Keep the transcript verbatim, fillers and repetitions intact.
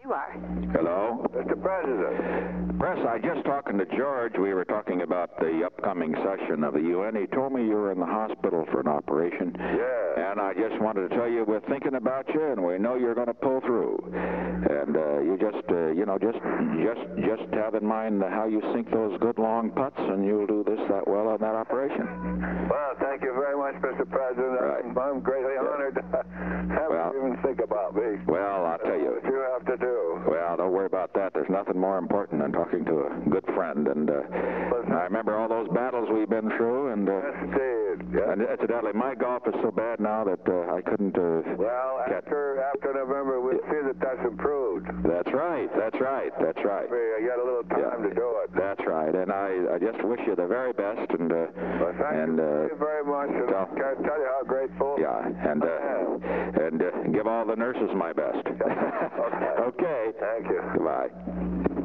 You are. Hello? Mister President. Press, I just talking to George. We were talking about the upcoming session of the U N. He told me you were in the hospital for an operation. Yeah. And I just wanted to tell you we're thinking about you, and we know you're going to pull through. And uh, you just, uh, you know, just, just, just have in mind how you sink those good long putts, and you'll do this that well on that operation. Well, thank you very much, Mister President. Right. I'm, I'm greatly Yeah. honored to have Well, you even think about me. Well, I'll tell you. What you have to do. Well, don't worry about that. There's nothing more important than talking to a good friend. And uh, I remember all those battles we've been through. And, uh, Yes, indeed. Yes. and incidentally, my golf is so bad now that uh, I couldn't. Uh, Well, get... after after November, we'll see that that's improved. That's right. That's right. That's right. You got a little time Yeah. to do it. That's right. And I, I just wish you the very best. And uh, Well, thank, and you, uh, thank you very much. And tell- I can't tell you how grateful. yeah, and I uh, and uh, give all the nurses my best. Okay. Okay. Thank you. Goodbye.